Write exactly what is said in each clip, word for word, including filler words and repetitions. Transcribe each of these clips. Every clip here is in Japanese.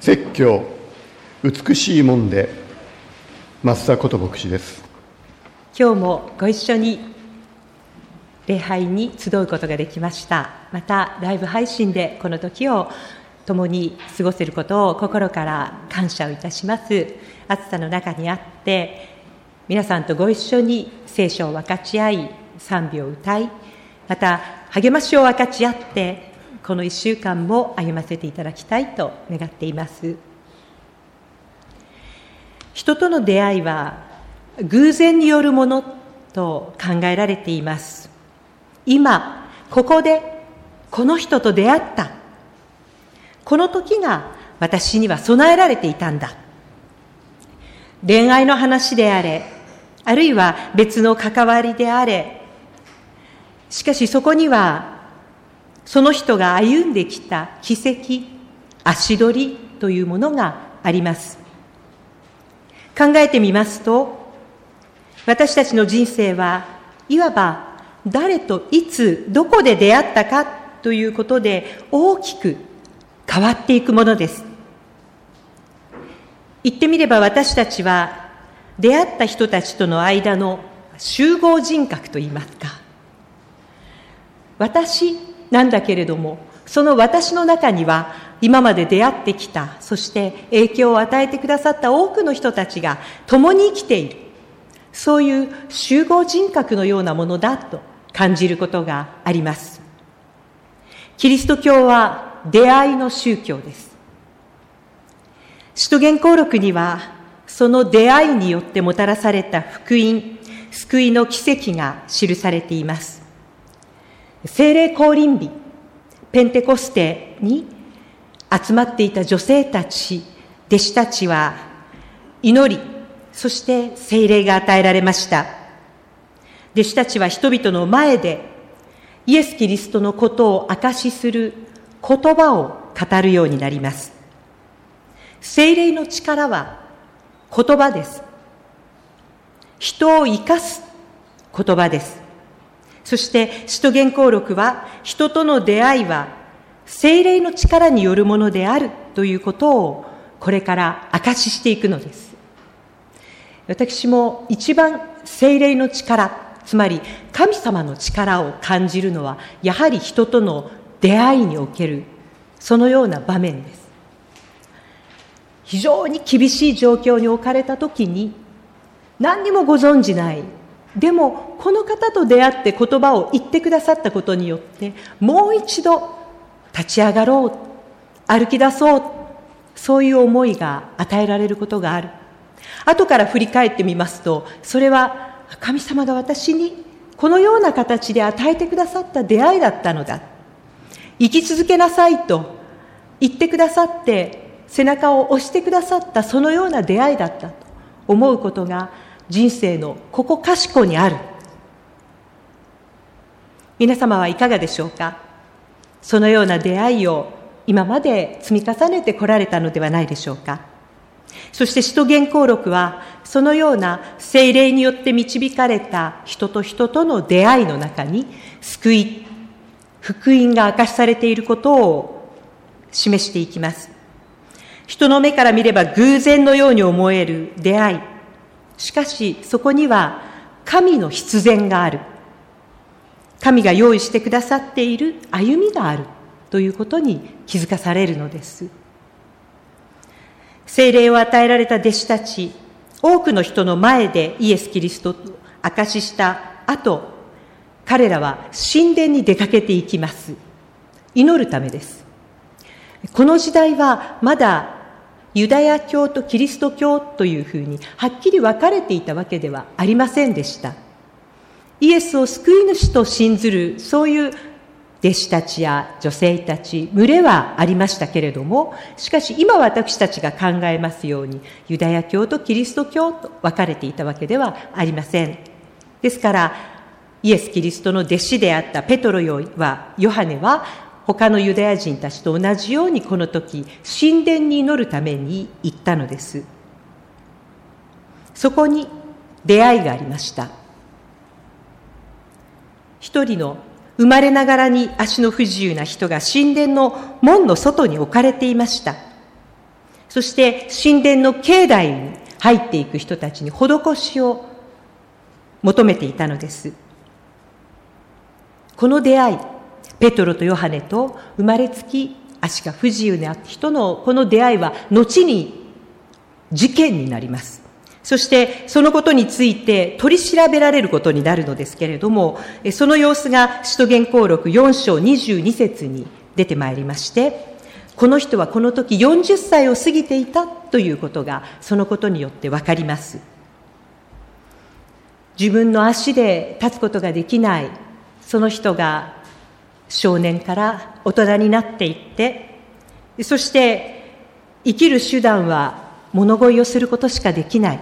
説教美しいもんで増田こと牧師です。 今日もご一緒に礼拝に集うことができました。またライブ配信でこの時を共に過ごせることを心から感謝をいたします。暑さの中にあって皆さんとご一緒に聖書を分かち合い、賛美を歌い、また励ましを分かち合ってこの一週間も歩ませていただきたいと願っています。人との出会いは偶然によるものと考えられています。今ここでこの人と出会った、この時が私には備えられていたんだ。恋愛の話であれ、あるいは別の関わりであれ、しかしそこにはその人が歩んできた軌跡、足取りというものがあります。考えてみますと、私たちの人生はいわば誰といつどこで出会ったかということで大きく変わっていくものです。言ってみれば私たちは出会った人たちとの間の集合人格といいますか、私なんだけれども、その私の中には今まで出会ってきた、そして影響を与えてくださった多くの人たちが共に生きている、そういう集合人格のようなものだと感じることがあります。キリスト教は出会いの宗教です。使徒言行録にはその出会いによってもたらされた福音、救いの奇跡が記されています。聖霊降臨日、ペンテコステに集まっていた女性たち、弟子たちは祈り、そして聖霊が与えられました。弟子たちは人々の前でイエス・キリストのことを証しする言葉を語るようになります。聖霊の力は言葉です。人を生かす言葉です。そして使徒言行録は人との出会いは聖霊の力によるものであるということをこれから証ししていくのです。私も一番聖霊の力、つまり神様の力を感じるのはやはり人との出会いにおけるそのような場面です。非常に厳しい状況に置かれたときに何にもご存じない、でもこの方と出会って言葉を言ってくださったことによってもう一度立ち上がろう、歩き出そう、そういう思いが与えられることがある。後から振り返ってみますと、それは神様が私にこのような形で与えてくださった出会いだったのだ、生き続けなさいと言ってくださって背中を押してくださったそのような出会いだったと思うことが人生のここかしこにある。皆様はいかがでしょうか。そのような出会いを今まで積み重ねてこられたのではないでしょうか。そして使徒言行録はそのような聖霊によって導かれた人と人との出会いの中に救い、福音が明かしされていることを示していきます。人の目から見れば偶然のように思える出会い、しかしそこには神の必然がある、神が用意してくださっている歩みがあるということに気づかされるのです。聖霊を与えられた弟子たち、多くの人の前でイエス・キリストと証しした後、彼らは神殿に出かけていきます。祈るためです。この時代はまだユダヤ教とキリスト教というふうにはっきり分かれていたわけではありませんでした。イエスを救い主と信ずるそういう弟子たちや女性たち、群れはありましたけれども、しかし今私たちが考えますようにユダヤ教とキリスト教と分かれていたわけではありません。ですからイエス・キリストの弟子であったペトロはヨハネは他のユダヤ人たちと同じようにこの時神殿に祈るために行ったのです。そこに出会いがありました。一人の生まれながらに足の不自由な人が神殿の門の外に置かれていました。 そして神殿の境内に入っていく人たちに施しを求めていたのです。この出会い、ペトロとヨハネと生まれつき足が不自由な人のこの出会いは後に事件になります。そしてそのことについて取り調べられることになるのですけれども、その様子が使徒言行録よん章にじゅうに節に出てまいりまして、この人はこの時よんじゅっさいを過ぎていたということがそのことによってわかります。自分の足で立つことができないその人が少年から大人になっていって、そして生きる手段は物乞いをすることしかできない。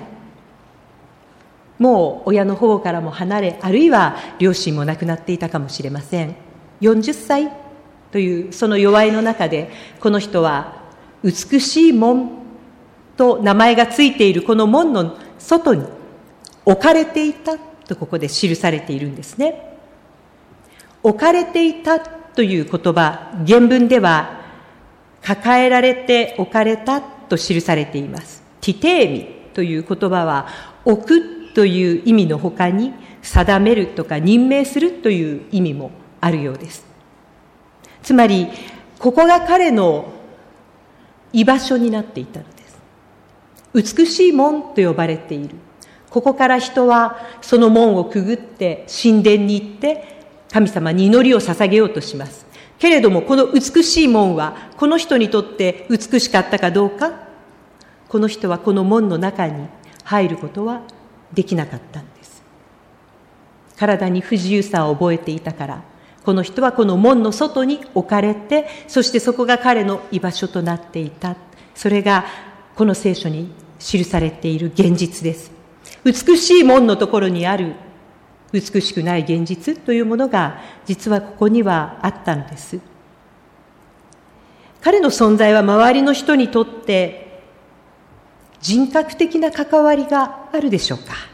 もう親の方からも離れ、あるいは両親も亡くなっていたかもしれません。よんじゅっさいというその弱いの中で、この人は美しい門と名前がついているこの門の外に置かれていたとここで記されているんですね。置かれていたという言葉、原文では抱えられて置かれたと記されています。ティテーミという言葉は置くという意味のほかに定めるとか任命するという意味もあるようです。つまりここが彼の居場所になっていたのです。美しい門と呼ばれている。ここから人はその門をくぐって神殿に行って神様に祈りを捧げようとします。けれどもこの美しい門はこの人にとって美しかったかどうか、この人はこの門の中に入ることはできなかったんです。体に不自由さを覚えていたから、この人はこの門の外に置かれて、そしてそこが彼の居場所となっていた。それがこの聖書に記されている現実です。美しい門のところにある美しくない現実というものが実はここにはあったのです。彼の存在は周りの人にとって人格的な関わりがあるでしょうか。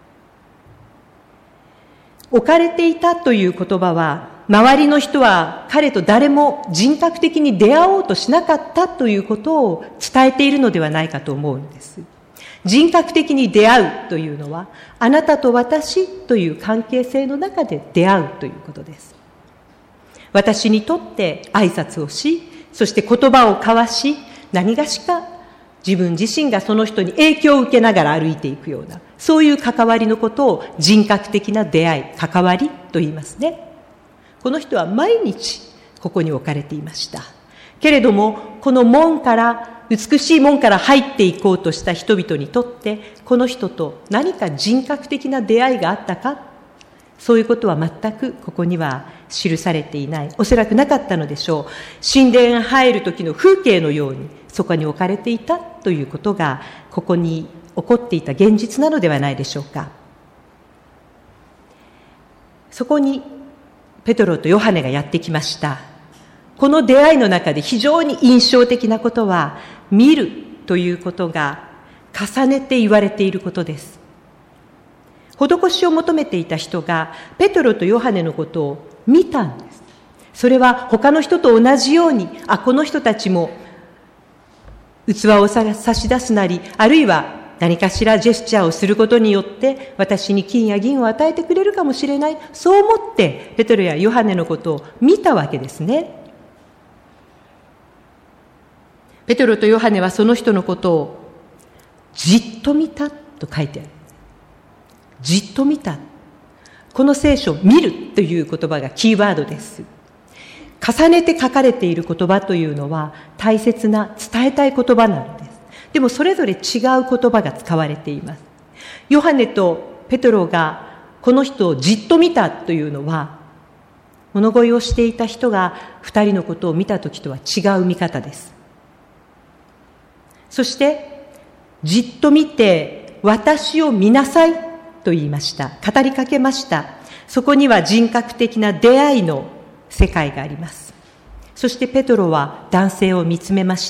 置かれていたという言葉は、周りの人は彼と誰も人格的に出会おうとしなかったということを伝えているのではないかと思うんです。人格的に出会うというのは、あなたと私という関係性の中で出会うということです。私にとって挨拶をし、そして言葉を交わし、何がしか自分自身がその人に影響を受けながら歩いていくような、そういう関わりのことを人格的な出会い、関わりと言いますね。この人は毎日ここに置かれていました。けれども、この門から、美しい門から入っていこうとした人々にとって、この人と何か人格的な出会いがあったか、そういうことは全くここには記されていない。おそらくなかったのでしょう。神殿に入る時の風景のように、そこに置かれていたということが、ここに起こっていた現実なのではないでしょうか。そこにペトロとヨハネがやってきました。この出会いの中で非常に印象的なことは、見るということが重ねて言われていることです。施しを求めていた人がペトロとヨハネのことを見たんです。それは他の人と同じように、あ、この人たちも器を差し出すなり、あるいは何かしらジェスチャーをすることによって私に金や銀を与えてくれるかもしれない。そう思ってペトロやヨハネのことを見たわけですね。ペトロとヨハネはその人のことをじっと見たと書いてある。じっと見た。この聖書、見るという言葉がキーワードです。重ねて書かれている言葉というのは大切な伝えたい言葉なのです。でもそれぞれ違う言葉が使われています。ヨハネとペトロがこの人をじっと見たというのは、物乞いをしていた人が二人のことを見たときとは違う見方です。そしてじっと見て私を見なさいと言いました。語りかけました。そこには人格的な出会いの世界があります。そしてペトロは男性を見つめました。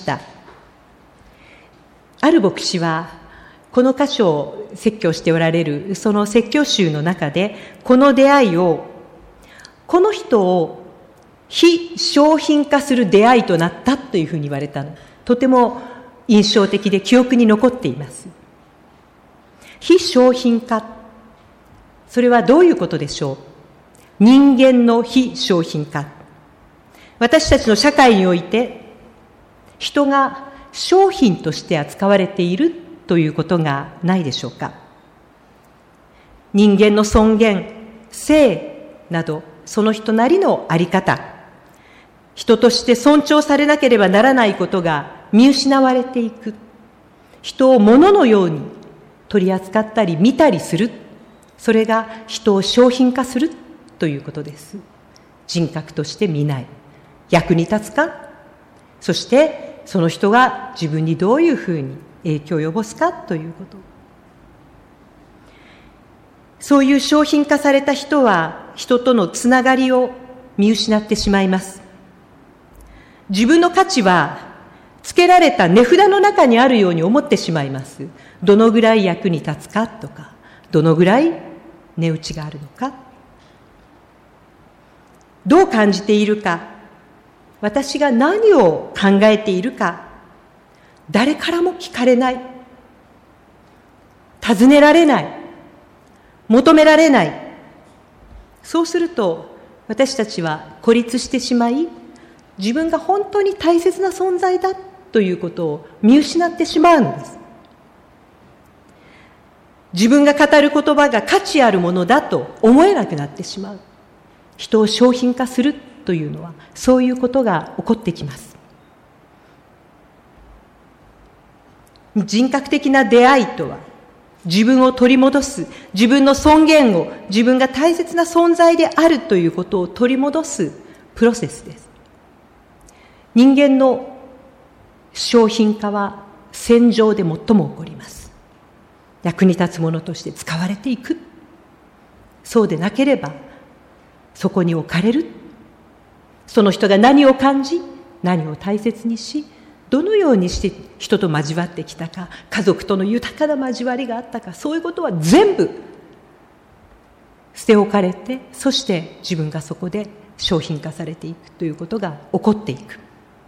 ある牧師はこの箇所を説教しておられるその説教集の中で、この出会いを、この人を非商品化する出会いとなったというふうに言われたの。とても印象的で記憶に残っています。非商品化、それはどういうことでしょう。人間の非商品化。私たちの社会において、人が商品として扱われているということがないでしょうか。人間の尊厳、性など、その人なりのあり方、人として尊重されなければならないことが見失われていく。人を物のように取り扱ったり見たりする。それが人を商品化するということです。人格として見ない。役に立つか、そしてその人が自分にどういうふうに影響を及ぼすかということ。そういう商品化された人は人とのつながりを見失ってしまいます。自分の価値はつけられた値札の中にあるように思ってしまいます。どのぐらい役に立つかとか、どのぐらい値打ちがあるのか、どう感じているか、私が何を考えているか、誰からも聞かれない、尋ねられない、求められない。そうすると私たちは孤立してしまい、自分が本当に大切な存在だということを見失ってしまうのです。自分が語る言葉が価値あるものだと思えなくなってしまう。人を商品化するというのは、そういうことが起こってきます。人格的な出会いとは、自分を取り戻す、自分の尊厳を、自分が大切な存在であるということを取り戻すプロセスです。人間の商品化は戦場で最も起こります。役に立つものとして使われていく。そうでなければそこに置かれる。その人が何を感じ、何を大切にし、どのようにして人と交わってきたか、家族との豊かな交わりがあったか、そういうことは全部捨て置かれて、そして自分がそこで商品化されていくということが起こっていく。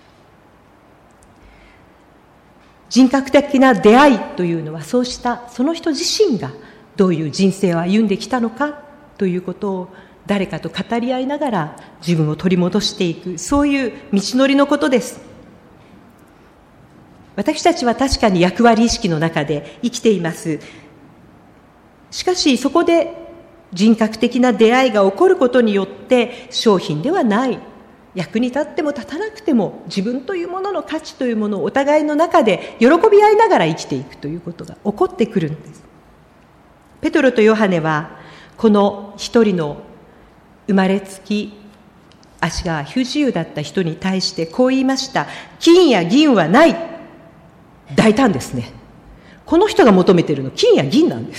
人格的な出会いというのは、そうしたその人自身がどういう人生を歩んできたのかということを誰かと語り合いながら自分を取り戻していく、そういう道のりのことです。私たちは確かに役割意識の中で生きています。しかしそこで人格的な出会いが起こることによって、商品ではない、役に立っても立たなくても自分というものの価値というものをお互いの中で喜び合いながら生きていくということが起こってくるんです。ペトロとヨハネはこの一人の生まれつき足が不自由だった人に対してこう言いました。金や銀はない。大胆ですね。この人が求めているの金や銀なんです。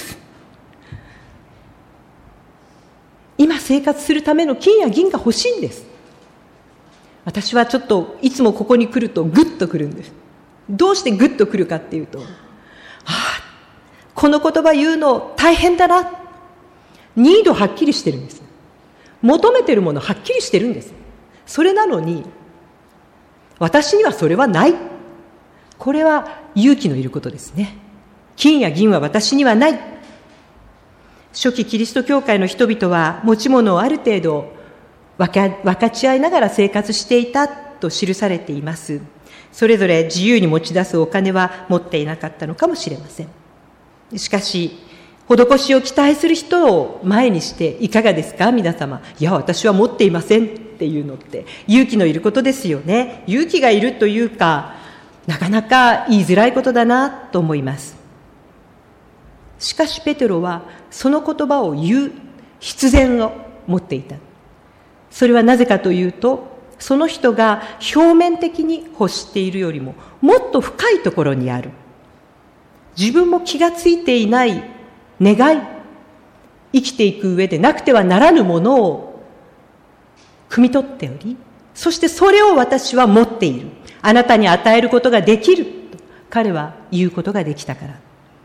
今生活するための金や銀が欲しいんです。私はちょっといつもここに来るとグッと来るんです。どうしてグッと来るかっていうと、ああ、この言葉言うの大変だな。ニードはっきりしてるんです。求めてるものはっきりしてるんです。それなのに私にはそれはない。これは勇気のいることですね。金や銀は私にはない。初期キリスト教会の人々は持ち物をある程度分か、分かち合いながら生活していたと記されています。それぞれ自由に持ち出すお金は持っていなかったのかもしれません。しかし施しを期待する人を前にしていかがですか皆様。いや私は持っていませんっていうのって勇気のいることですよね。勇気がいるというか、なかなか言いづらいことだなと思います。しかしペテロはその言葉を言う必然を持っていた。それはなぜかというと、その人が表面的に欲しているよりももっと深いところにある、自分も気がついていない願い、生きていく上でなくてはならぬものを汲み取っており、そしてそれを私は持っている、あなたに与えることができると彼は言うことができたから。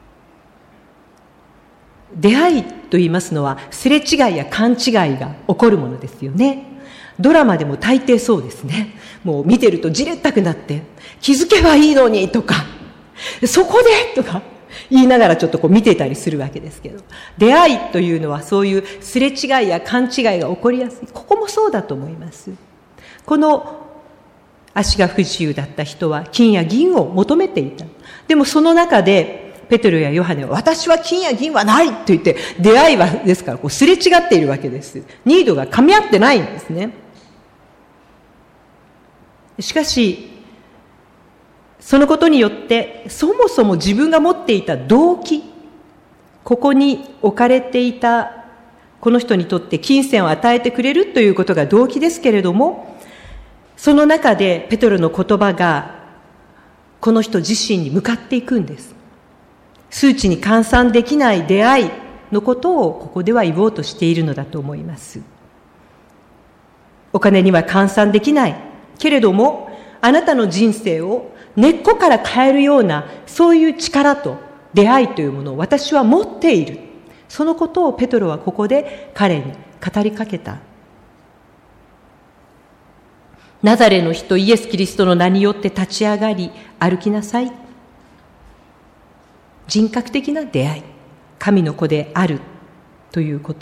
出会いと言いますのはすれ違いや勘違いが起こるものですよね。ドラマでも大抵そうですね。もう見てるとじれったくなって、気づけばいいのにとか、 そこでとか言いながらちょっとこう見てたりするわけですけど、出会いというのはそういうすれ違いや勘違いが起こりやすい。ここもそうだと思います。この足が不自由だった人は金や銀を求めていた。でもその中でペテロやヨハネは、私は金や銀はないと言って、出会いはですからこうすれ違っているわけです。ニードが噛み合ってないんですね。しかしそのことによってそもそも自分が持っていた動機、ここに置かれていたこの人にとって金銭を与えてくれるということが動機ですけれども、その中でペテロの言葉がこの人自身に向かっていくんです。数値に換算できない出会いのことをここでは言おうとしているのだと思います。お金には換算できないけれども、あなたの人生を根っこから変えるようなそういう力と出会いというものを私は持っている。そのことをペテロはここで彼に語りかけた。ナザレの人イエス・キリストの名によって立ち上がり歩きなさい。人格的な出会い、神の子であるということ。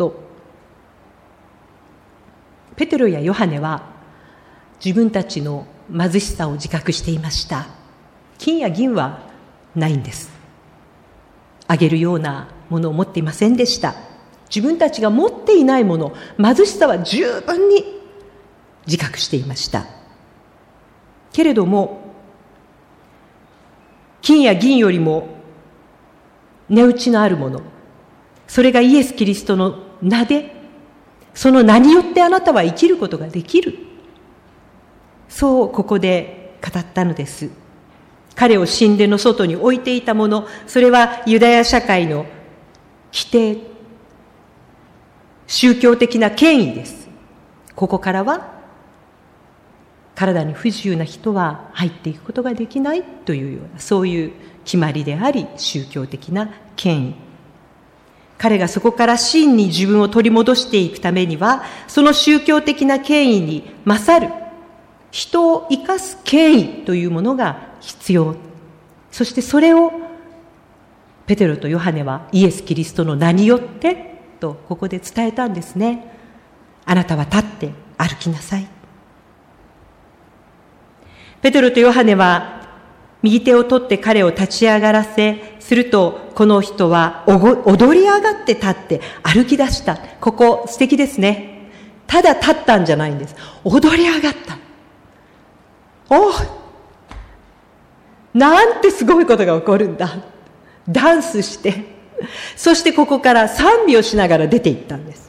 ペテロやヨハネは自分たちの貧しさを自覚していました。金や銀はないんです。あげるようなものを持っていませんでした。自分たちが持っていないもの、貧しさは十分に自覚していました。けれども、金や銀よりも値打ちのあるもの、それがイエス・キリストの名で、その名によってあなたは生きることができる。そうここで語ったのです。彼を神殿の外に置いていたもの、それはユダヤ社会の規定、宗教的な権威です。ここからは体に不自由な人は入っていくことができないというような、そういう決まりであり宗教的な権威。彼がそこから真に自分を取り戻していくためには、その宗教的な権威に勝る人を生かす権威というものが必要。そしてそれをペテロとヨハネはイエス・キリストの名によってとここで伝えたんですね。あなたは立って歩きなさい。ペテロとヨハネは右手を取って彼を立ち上がらせ、するとこの人は踊り上がって立って歩き出した。ここ素敵ですね。ただ立ったんじゃないんです。踊り上がった。おお、なんてすごいことが起こるんだ。ダンスして、そしてここから賛美をしながら出て行ったんです。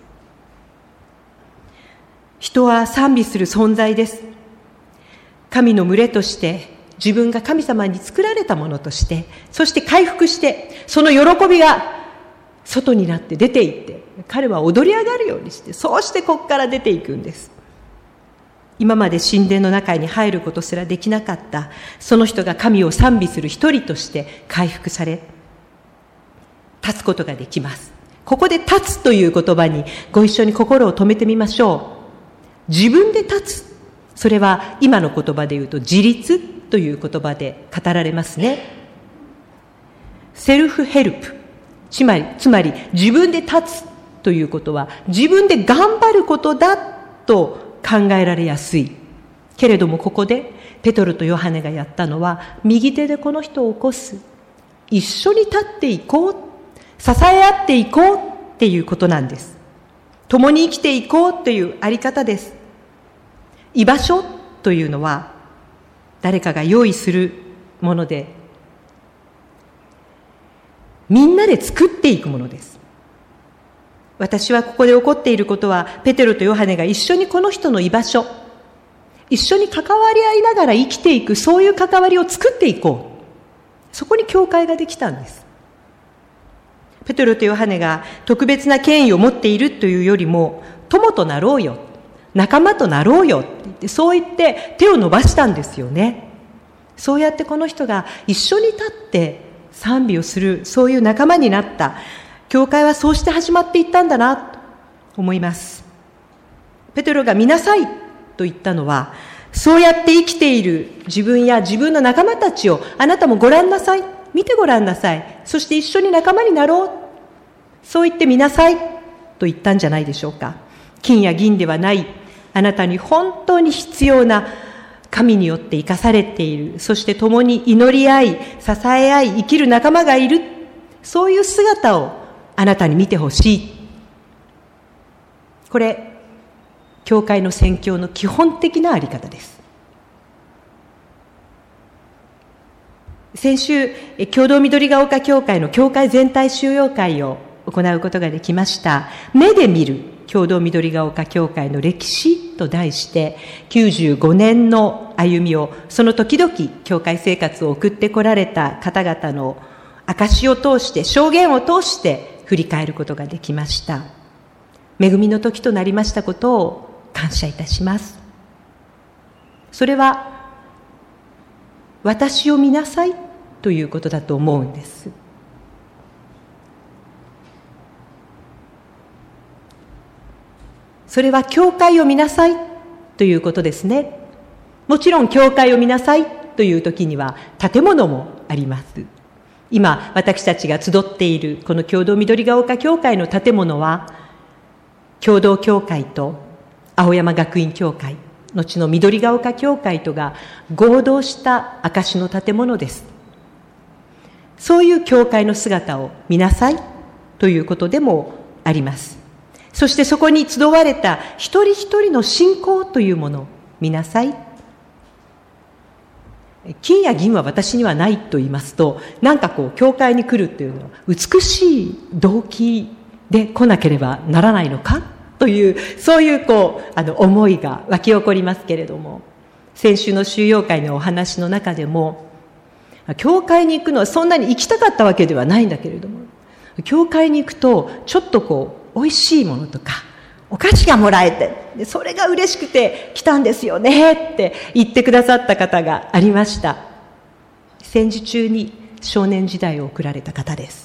人は賛美する存在です。神の群れとして、自分が神様に作られたものとして、そして回復して、その喜びが外になって出て行って、彼は踊り上がるようにして、そうしてここから出ていくんです。今まで神殿の中に入ることすらできなかった、その人が神を賛美する一人として回復され、立つことができます。ここで立つという言葉にご一緒に心を止めてみましょう。自分で立つ。それは今の言葉で言うと自立という言葉で語られますね。セルフヘルプ。つまり、つまり自分で立つということは自分で頑張ることだと考えられやすい。けれどもここでペトロとヨハネがやったのは、右手でこの人を起こす。一緒に立っていこう。支え合っていこうっていうことなんです。共に生きていこうというあり方です。居場所というのは誰かが用意するもので、みんなで作っていくものです。私はここで起こっていることは、ペテロとヨハネが一緒にこの人の居場所、一緒に関わり合いながら生きていく、そういう関わりを作っていこう。そこに教会ができたんです。ペテロとヨハネが特別な権威を持っているというよりも、友となろうよ、仲間となろうよって言って、そう言って手を伸ばしたんですよね。そうやってこの人が一緒に立って賛美をする、そういう仲間になった。教会はそうして始まっていったんだなと思います。ペテロが見なさいと言ったのは、そうやって生きている自分や自分の仲間たちをあなたもご覧なさい。 見てごらんなさい。そして一緒に仲間になろう。そう言ってみなさいと言ったんじゃないでしょうか。金や銀ではない、あなたに本当に必要な神によって生かされている、そして共に祈り合い、支え合い、生きる仲間がいる、そういう姿をあなたに見てほしい。これ、教会の宣教の基本的なあり方です。先週、共同緑ヶ丘教会の教会全体修養会を行うことができました。目で見る共同緑ヶ丘教会の歴史と題して、きゅうじゅうごねんの歩みを、その時々教会生活を送ってこられた方々の証を通して、証言を通して振り返ることができました。恵みの時となりましたことを感謝いたします。それは、私を見なさいということだと思うんです。それは教会を見なさいということですね。もちろん教会を見なさいという時には建物もあります。今私たちが集っているこの共同緑ヶ丘教会の建物は、共同教会と青山学院教会、後の緑ヶ丘教会とが合同した証の建物です。そういう教会の姿を見なさいということでもあります。そしてそこに集われた一人一人の信仰というものを見なさい。金や銀は私にはないと言いますと、なんかこう教会に来るというのは美しい動機で来なければならないのかという、そういうこうあの思いが湧き起こりますけれども、先週の修養会のお話の中でも、教会に行くのはそんなに行きたかったわけではないんだけれども、教会に行くとちょっとこう美味しいものとかお菓子がもらえて、でそれが嬉しくて来たんですよねって言ってくださった方がありました。戦時中に少年時代を送られた方です。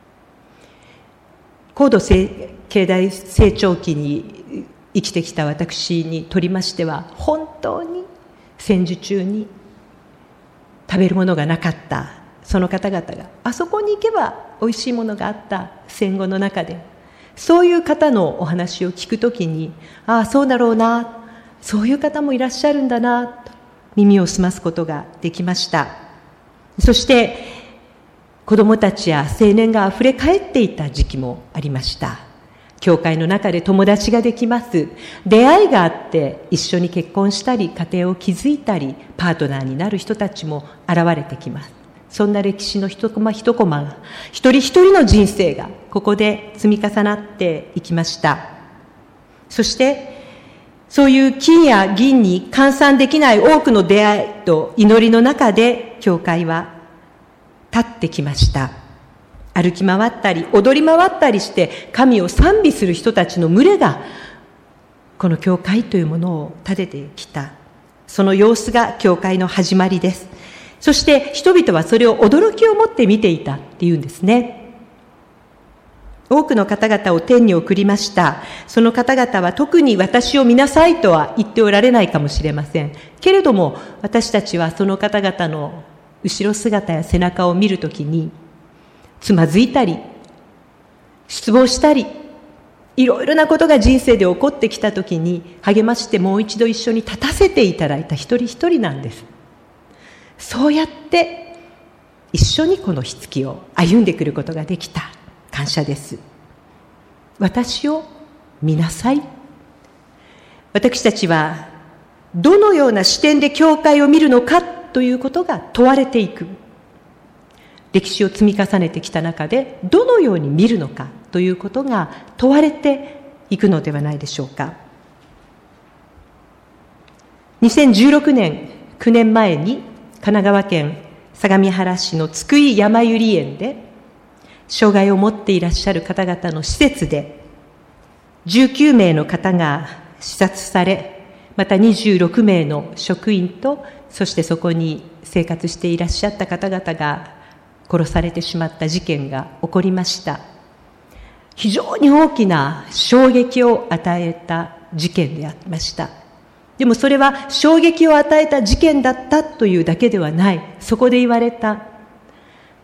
高度経済成長期に生きてきた私にとりましては、本当に戦時中に食べるものがなかったその方々が、あそこに行けばおいしいものがあった戦後の中で、そういう方のお話を聞くときに、ああそうだろうな、そういう方もいらっしゃるんだなと耳を澄ますことができました。そして子どもたちや青年があふれ返っていた時期もありました。教会の中で友達ができます。出会いがあって一緒に結婚したり家庭を築いたりパートナーになる人たちも現れてきます。そんな歴史の一コマ一コマが、一人一人の人生がここで積み重なっていきました。そしてそういう金や銀に換算できない多くの出会いと祈りの中で教会は立ってきました。歩き回ったり踊り回ったりして神を賛美する人たちの群れがこの教会というものを立ててきた。その様子が教会の始まりです。そして人々はそれを驚きを持って見ていたっていうんですね。多くの方々を天に送りました。その方々は特に私を見なさいとは言っておられないかもしれません。けれども私たちはその方々の後ろ姿や背中を見るときにつまずいたり失望したりいろいろなことが人生で起こってきたときに励ましてもう一度一緒に立たせていただいた一人一人なんです。そうやって一緒にこの火付きを歩んでくることができた。感謝です。私を見なさい。私たちはどのような視点で教会を見るのかということが問われていく。歴史を積み重ねてきた中でどのように見るのかということが問われていくのではないでしょうか。にせんじゅうろくねん、きゅうねんまえに神奈川県相模原市の津久井やまゆり園で障害を持っていらっしゃる方々の施設でじゅうきゅうめいの方が刺殺され、またにじゅうろくめいの職員とそしてそこに生活していらっしゃった方々が殺されてしまった事件が起こりました。非常に大きな衝撃を与えた事件でありました。でもそれは衝撃を与えた事件だったというだけではない。そこで言われた、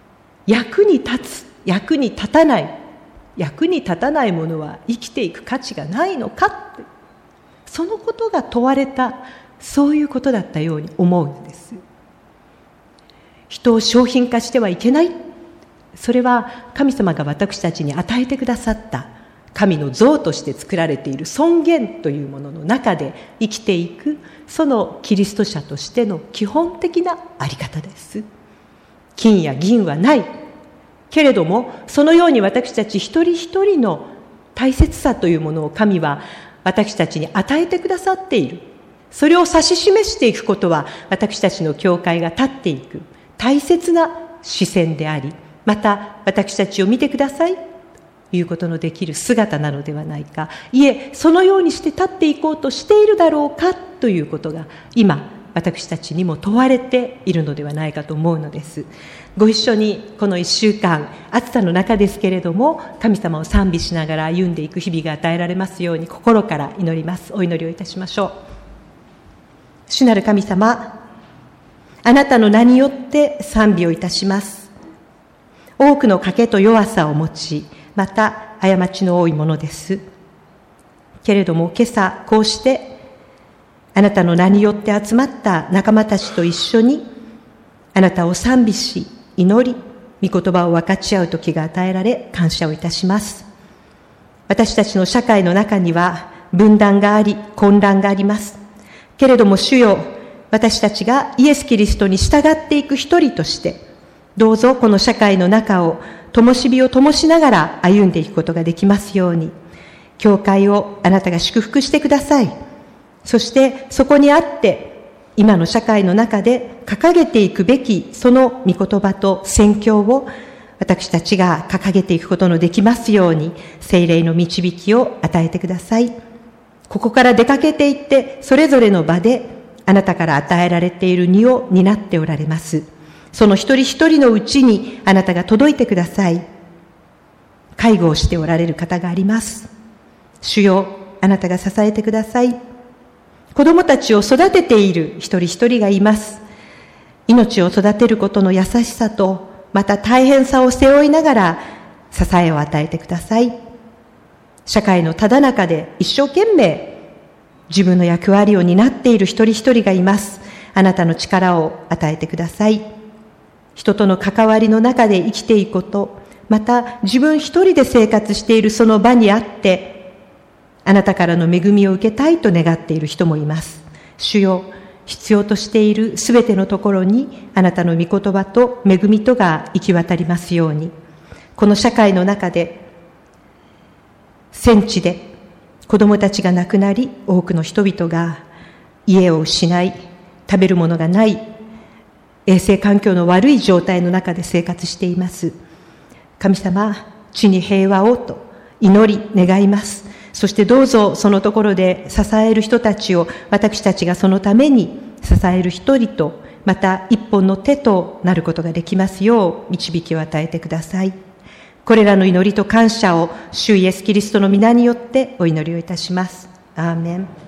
役に立つ、役に立たない、役に立たないものは生きていく価値がないのかって、そのことが問われた、そういうことだったように思うんです。人を商品化してはいけない。それは神様が私たちに与えてくださった神の像として作られている尊厳というものの中で生きていく、そのキリスト者としての基本的なあり方です。金や銀はないけれども、そのように私たち一人一人の大切さというものを神は私たちに与えてくださっている。それを指し示していくことは、私たちの教会が立っていく大切な視線であり、また私たちを見てくださいということのできる姿なのではないか。いえ、そのようにして立っていこうとしているだろうかということが今私たちにも問われているのではないかと思うのです。ご一緒にこの一週間、暑さの中ですけれども、神様を賛美しながら歩んでいく日々が与えられますように心から祈ります。お祈りをいたしましょう。主なる神様、あなたの名によって賛美をいたします。多くの賭けと弱さを持ち、また過ちの多いものです。けれども今朝こうしてあなたの名によって集まった仲間たちと一緒にあなたを賛美し、祈り、御言葉を分かち合う時が与えられ、感謝をいたします。私たちの社会の中には分断があり、混乱があります。けれども主よ、私たちがイエス・キリストに従っていく一人として、どうぞこの社会の中を灯火を灯しながら歩んでいくことができますように、教会をあなたが祝福してください。そしてそこにあって今の社会の中で掲げていくべきその御言葉と宣教を私たちが掲げていくことのできますように、聖霊の導きを与えてください。ここから出かけていってそれぞれの場であなたから与えられている荷を担っておられます。その一人一人のうちにあなたが届いてください。介護をしておられる方があります。主よ、あなたが支えてください。子供たちを育てている一人一人がいます。命を育てることの優しさと、また大変さを背負いながら支えを与えてください。社会のただ中で一生懸命自分の役割を担っている一人一人がいます。あなたの力を与えてください。人との関わりの中で生きていくこと、また自分一人で生活しているその場にあって、あなたからの恵みを受けたいと願っている人もいます。主よ、必要としているすべてのところに、あなたの御言葉と恵みとが行き渡りますように、この社会の中で、戦地で子供たちが亡くなり、多くの人々が家を失い、食べるものがない、衛生環境の悪い状態の中で生活しています。神様、地に平和をと祈り願います。そしてどうぞそのところで支える人たちを、私たちがそのために支える一人と、また一本の手となることができますよう導きを与えてください。これらの祈りと感謝を主イエスキリストの皆によってお祈りをいたします。アーメン。